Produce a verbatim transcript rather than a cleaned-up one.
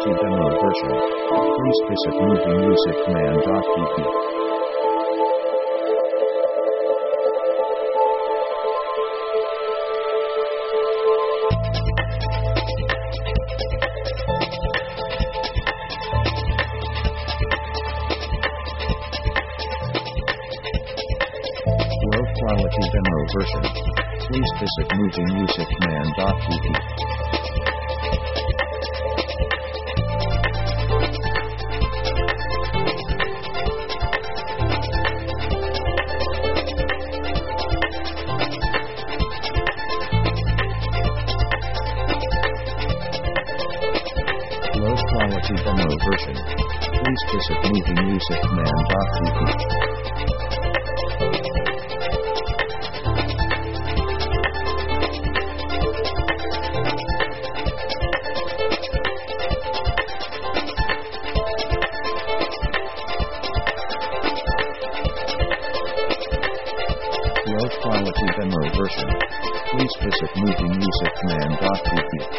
quality demo version. Please visit movie music command dot p p. Low quality demo version. Please visit movie music command dot p p. Low quality demo version. Please visit movie music command dot p p. Low quality demo version. Please visit movie music command dot p p.